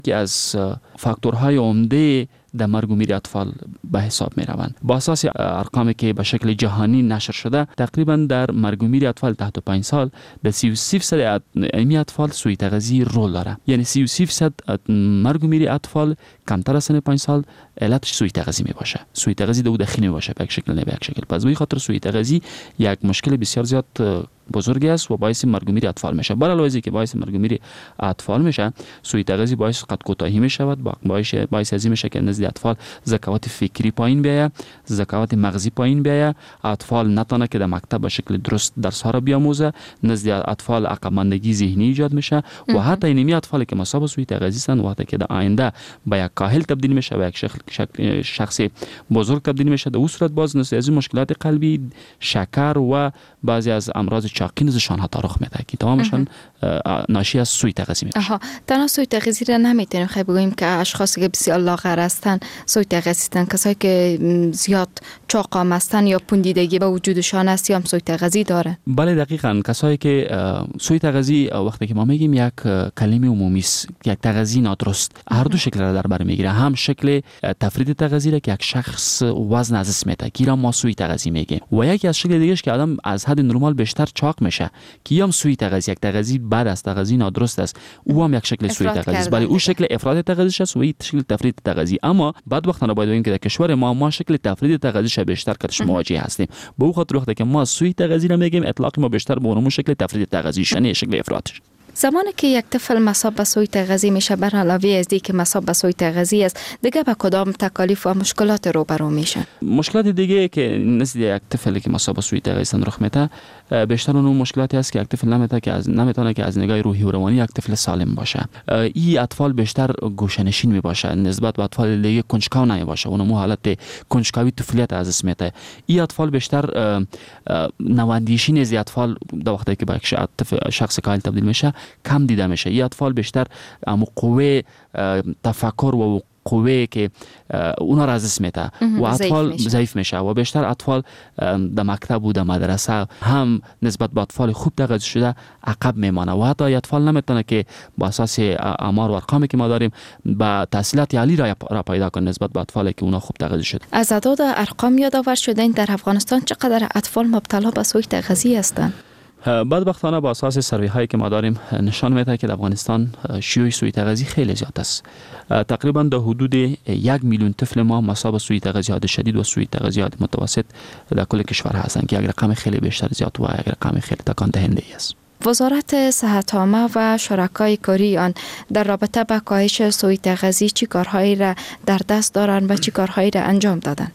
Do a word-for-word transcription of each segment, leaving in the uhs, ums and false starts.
که از فاکتورهای عمده در مرگ و میر اطفال به حساب می روند. با اساس ارقامی که به شکل جهانی نشر شده، تقریبا در مرگ و میر اطفال تحت پنج سال در سی و سه درصد این اطفال سوء تغذیه رول داره. یعنی سی و سه درصد مرگ و میر اطفال کمتر از سن پنج سال علتش سوء تغذیه می باشه. سوء تغذیه دو داخلی می باشه، به یک شکل نه به یک شکل. پس به خاطر سوء تغذیه یک مشکل بسیار زیاد بزرگی است و باعث مرگ و میر اطفال میشه. بر علاوه ای که باعث مرگ و میر اطفال میشه، سوء تغذیه باعث قد کوتاهی میشود، باعث باعث از این میشه که نزد اطفال ذکاوت فکری پایین بیاید، ذکاوت مغزی پایین بیاید، اطفال نتونه که در مکتب به شکل درست درس ها را بیاموزه، نزد اطفال عقب ماندگی ذهنی ایجاد میشه و حتی اینمی اطفالی که مصاب سوء تغذیه هستند وقتی که در آینده به یک کاهل تبدیل میشه، به یک شخص بزرگ تبدیل میشه، در اون صورت باز نزد از مشکلات قلبی، شکر و بعضی از امراض چاقی نزدشان حتی رخ میده که تمامشان ناشی از سوء تغذیه میشه. آها، تنها سوء تغذیه را نمیتونیم خیلی بگوییم که اشخاصی که بسیار لاغر هستند سوء تغذیه هستند، کسایی که زیاد چاقام هستند یا پوندیدگی به وجودشان است یا هم سوء تغذیه داره. بله دقیقاً، کسایی که سوء تغذیه وقتی که ما میگیم یک کلمه عمومی است، یک تغذیه نادرست هر دو شکل را در بر میگیره. هم شکل تفرید تغذیه که یک شخص وزن از دست میده که ما سوء تغذیه میگیم، و یکی از شکل دیگه که آدم از حد نرمال بیشتر چاق میشه که هم سوء تغذیه، یک تغذیه بد است، تغذیه نادرست است، او هم یک شکل سوء تغذیه است. بله، او شکل افراط تغذیه است و این شکل تفرید تغذیه. اما بعد وقتا باید بگیم که در کشور ما ما شکل تفرید تغذیه بیشتر کارش مواجه هستیم. به او خاطر وقتی که ما سوء تغذیه میگیم اطلاق ما بیشتر به اون شکل تفرید تغذیه شنه شکل افراطش. زمانی که یک طفل مصاب به سوء تغذیه میشه، بر علاوه از دی که مصاب به سوء تغذیه است، دیگه با کدام تکالیف و مشکلات روبرو میشه؟ مشکلات دیگه که نزد یک طفلی که مصاب به سوء تغذیه رخ میده، بیشتر اون مشکلاتی است که یک طفل نمیتونه که از نمیتونه که از نگاه روحی و روانی یک طفل سالم باشه. این اطفال بیشتر گوشه‌نشین میباشه نسبت به اطفال دیگه کنجکاو نمیباشه، اونم حالت کنجکاوی طفولیت از اسم میده. این اطفال بیشتر نواندیشی از اطفال در وقتی که به یک شخص کامل تبدیل میشه کم دیده میشه. این اطفال بیشتر اما قوه تفکر و قوه که اونا را از دست میده و اطفال ضعیف میشه و بیشتر اطفال در مکتب و در مدرسه هم نسبت به اطفال خوب تغذیه شده عقب میمانه و حتی اطفال نمیتونه که با اساس آمار و ارقامی که ما داریم با تحصیلات عالی را پیدا کنه نسبت به اطفالی که اونا خوب تغذیه شده. از اعداد ارقام یادآور شده این در افغانستان چقدر اطفال مبتلا به سوء تغذیه هستند؟ بدبختانه با اساس سروی هایی که ما داریم نشان میده که در افغانستان شیوع سوء تغذیه خیلی زیاد است. تقریبا در حدود یک میلیون طفل ما مصاب سوء تغذیه حاد شدید و سوء تغذیه حاد متوسط در کل کشور هستند که یک رقم خیلی بیشتر زیاد و یک رقم خیلی تکان دهنده است. وزارت صحت عامه و شرکای کاری آن در رابطه با کاهش سوء تغذیه چی کارهایی را در دست دارند و چی کارهایی را انجام دادند؟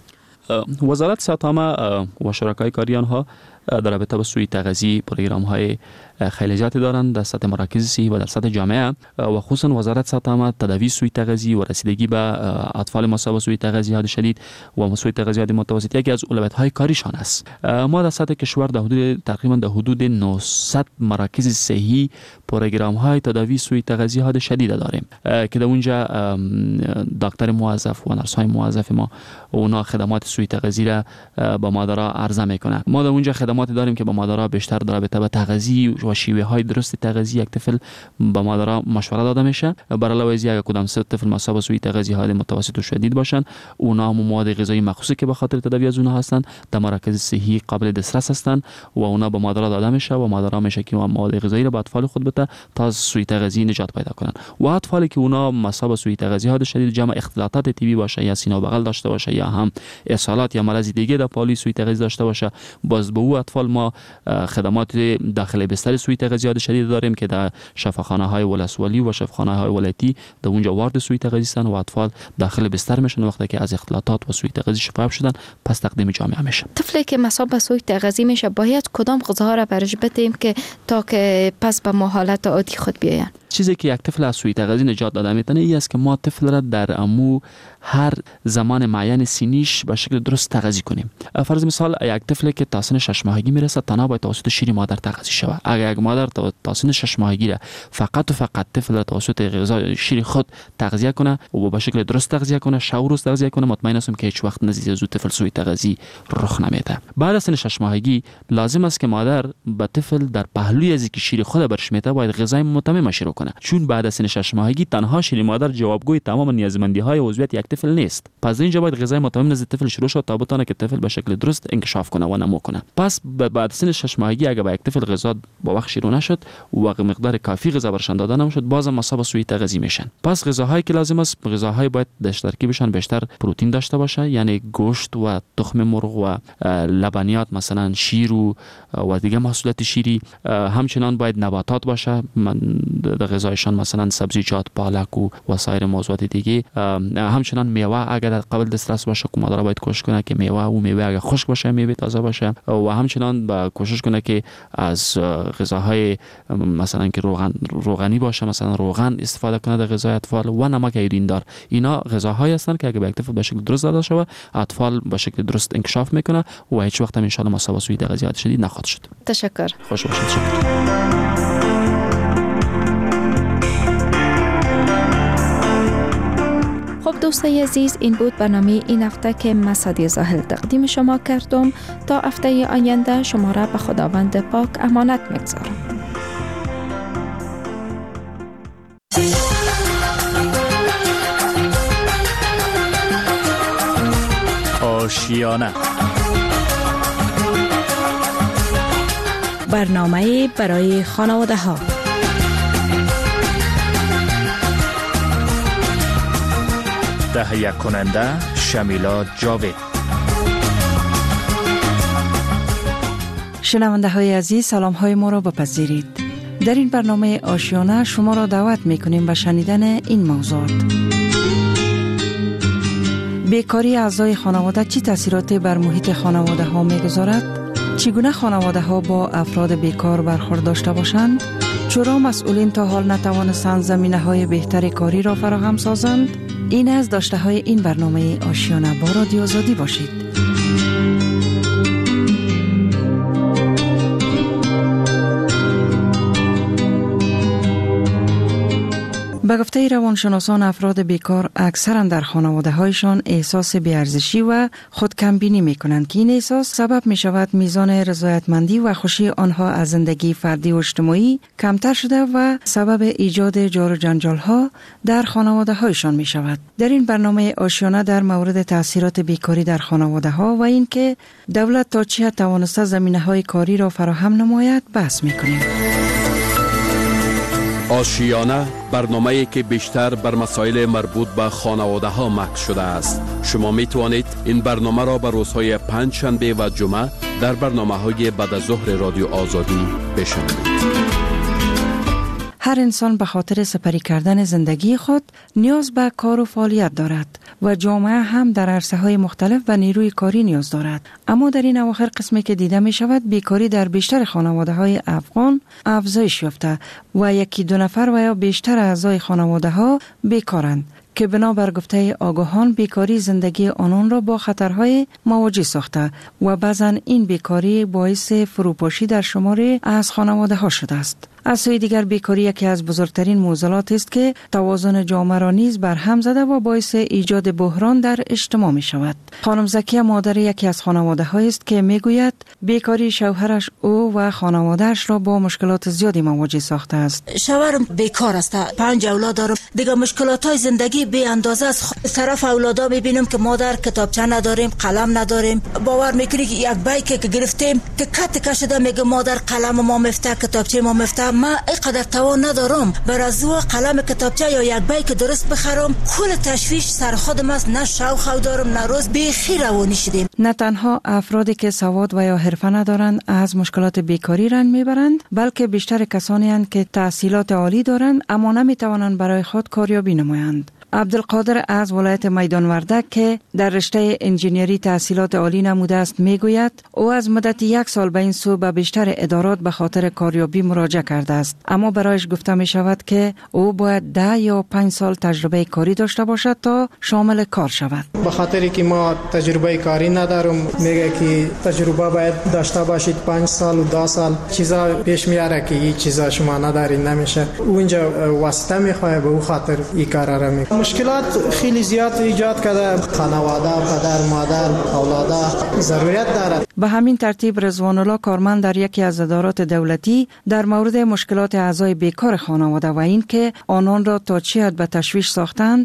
وزارت صحت عامه و شرکای کاری آنها در رابطه با سوء تغذیه پروگرام های خیلی زیادی دارند در سطح مراکز صحی و در سطح جامعه و خصوصا وزارت صحت عامه تداوی سوء تغذیه و رسیدگی به اطفال مصاب به سوء تغذیه حاد شدید و سوء تغذیه حاد متوسط یکی از اولویت‌های کاریشان است. ما در سطح کشور در حدود تقریبا در حدود نهصد مراکز صحی پروگرام های تداوی سوء تغذیه حاد شدید داریم که در اونجا دکتر موظف و نرس های موظف ما اونا خدمات سوء تغذیه را با مادرها عرضه میکنه. ما در اونجا خدمات داریم که با مادرها بیشتر در رابطه با تغذیه و شیوه های درست تغذیه یک طفل با مادرها مشوره داده میشه. برای علاوه از یک کدام سه طفل مصاب به سوء تغذیه حاد متوسط و شدید باشن، اونا هم مواد غذایی مخصوصی که به خاطر تداوی از اونها هستند در مراکز صحی قابل دسترس هستند و اونا با مادرها داده میشه و مادرها میشه که مواد غذایی را به اطفال خود بده تا از سوء تغذیه نجات پیدا کنن. و اطفالی که اونا مصاب به سوء تغذیه حاد شدید جمع اختلالات طبی باشه یا سینه و بغل داشته باشه یا هم اسهالات یا مرض دیگه در پالی سوء تغذیه داشته باشه، باز به او اطفال ما خدمات داخل بستر سوء تغذیه حاد شدید داریم که در شفاخانه های ولسوالی و شفاخانه های ولایتی در اونجا وارد سوء تغذیه هستند و اطفال داخل بستر میشن وقتی که از اختلالات و سوء تغذیه شفا شدن پس تقدیم جامعه میشن. طفلی که مصاب به سوء تغذیه میشه باید کدام غذاها را برش بدیم که تا که پس به حالت عادی خود بیاین؟ چیزی که یک طفل از سوء تغذیه نجات داده میتونه این است که ما طفل را در امو هر زمان معین سینیش به شکل درست تغذیه کنیم. فرض مثال یک طفل که تا سن شش ماهگی میرسه تنها باید توسط شیر مادر تغذیه شود. اگر یک مادر تا سن شش ماهگی را فقط و فقط طفل را توسط غذای شیر خود تغذیه کنه و به شکل درست تغذیه کنه، شب روز تغذیه کنه، مطمئن هستم که هیچ وقت نزدیک از طفل سوء تغذیه رخ نمیده. بعد از سن شش ماهگی لازم است که مادر به طفل در پهلوی از که شیر خود برش میده باید غذای متمم شروع کنه. کنه، چون بعد از سن شش ماهگی تنها شیرین مادر جوابگوی تمام نیازمندی‌های عضویت یک طفل نیست. پس اینجا باید غذای متوازن از طفل شروع شد تا بتونه که طفل به شکل درست انکشاف کنه و نمو کنه. پس بعد سن شش ماهگی اگه با یک طفل غذا با وقت شروع نشد و مقدار کافی غذا برشان داده نشد، بازم مصاب سوء تغذیه میشن. پس غذاهایی که لازم است، غذاهای باید در ترکیبشان بیشتر پروتئین داشته باشه، یعنی گوشت و تخم مرغ و لبنیات مثلا شیر و و دیگه محصولات شیری. همچنان باید نباتات باشه در غذایشان، مثلا سبزیجات، پالک و وسایر موضوعات دیگه. همچنان میوه اگر قابل دسترس باشه که مادر باید کوشش کنه که میوه و میوه اگر خشک باشه میوه تازه باشه و همچنان با کوشش کنه که از غذاهای مثلا که روغن روغنی باشه، مثلا روغن استفاده کنه در غذای اطفال و نمک ایودین دار. اینا غذاهایی هستند که اگر به یک طفل به شکل درست داده شود، اطفال به شکل درست انکشاف میکنه و هیچ وقت هم ان شاء الله مصاب سوء تغذیه شدید نخواهد شد. تشکر. خوش باشید. شکر. خب دوستای عزیز، این بود برنامه این هفته که من سعدیه زاهل تقدیم شما کردم. تا هفته آینده شما را به خداوند پاک امانت می‌گذارم. آشیانه، برنامه برای خانواده ها. تهیه کننده شمیلا جاوید. شنونده های عزیز، سلام های ما را بپذیرید. در این برنامه آشیانه شما را دعوت می کنیم به شنیدن این موضوعات. بیکاری اعضای خانواده چی تاثیراتی بر محیط خانواده ها می گذارد؟ چگونه خانواده ها با افراد بیکار برخورد داشته باشند؟ چرا مسئولین تا حال نتوانستند زمینه های بهتر کاری را فراهم سازند؟ این از داشته های این برنامه آشیانه با رادیو آزادی باشید. به گفته روانشناسان، افراد بیکار اکثرا در خانواده هایشان احساس بی‌ارزشی و خودکمبینی می کنند که این احساس سبب می شود میزان رضایتمندی و خوشی آنها از زندگی فردی و اجتماعی کمتر شده و سبب ایجاد جار و جنجال ها در خانواده هایشان می شود. در این برنامه آشیانه در مورد تاثیرات بیکاری در خانواده ها و اینکه دولت تا چه حد توانسته زمینه های کاری را فراهم نماید بحث می کنیم. آشیانه، برنامه‌ای که بیشتر بر مسائل مربوط به خانواده ها مکس شده است. شما می توانید این برنامه را به روزهای پنج شنبه و جمعه در برنامه‌های بعد از ظهر رادیو آزادی بشنوید. هر انسان به خاطر سپری کردن زندگی خود نیاز به کار و فعالیت دارد و جامعه هم در عرصه‌های مختلف به نیروی کاری نیاز دارد. اما در این اواخر قسمی که دیده می شود، بیکاری در بیشتر خانواده‌های افغان افزایش یافته و یکی دو نفر و یا بیشتر اعضای خانواده‌ها بیکارند که بنابر گفته آگاهان بیکاری زندگی آنان را با خطرهای مواجه ساخته و بعضاً این بیکاری باعث فروپاشی در شماری از خانواده‌ها شده است. از سوی دیگر بیکاری یکی از بزرگترین معضلات است که توازن جامعه را نیز برهم زده و باعث ایجاد بحران در اجتماع می شود. خانم زکیه مادر یکی از خانواده های است که می گوید بیکاری شوهرش او و خانوادهش را با مشکلات زیادی مواجه ساخته است. شوهرم بیکار است، پنج اولاد دارم، دیگه مشکلات های زندگی بی اندازه است. طرف اولادا می بینم که مادر کتابچه نداریم، قلم نداریم. باور میکنی که یک بایک که گرفتیم که کت کشیده میگه مادر قلم ما مفته، کتابچه ما مفته. ما اینقدر توان ندارم بر از او قلم کتابچه یا یک بایک درست بخرم. کل تشویش سر خودم است، نه شوق دارم نه روز بیخی روانی شدیم. نه تنها افرادی که سواد و یا حرفه ندارند از مشکلات بیکاری رنج میبرند، بلکه بیشتر کسانی هستند که تحصیلات عالی دارند اما نمیتوانند برای خود کاریابی نمایند. عبدالقادر از ولایت میدان وردک که در رشته انجینری تحصیلات عالی نموده است میگوید او از مدت یک سال به این سو به بیشتر ادارات به خاطر کاریابی مراجعه کرده است، اما برایش گفته می شود که او باید ده یا پنج سال تجربه کاری داشته باشد تا شامل کار شود. به خاطر که ما تجربه کاری ندارم میگه که تجربه باید داشته باشید پنج سال و ده سال. چیزا پیش میاره که این چیزا شما ندارید نمیشه. اونجا واسطه میخواد به او خاطر این کارا را میکنه. مشکلات خیلی زیاد ایجاد کرده. خانواده، پدر، مادر، اولادا ضرورت دارد. به همین ترتیب رضوان الله کارمند در یکی از ادارات دولتی در مورد مشکلات اعضای بیکار خانواده و این که آنان را تا چه حد به تشویش ساختند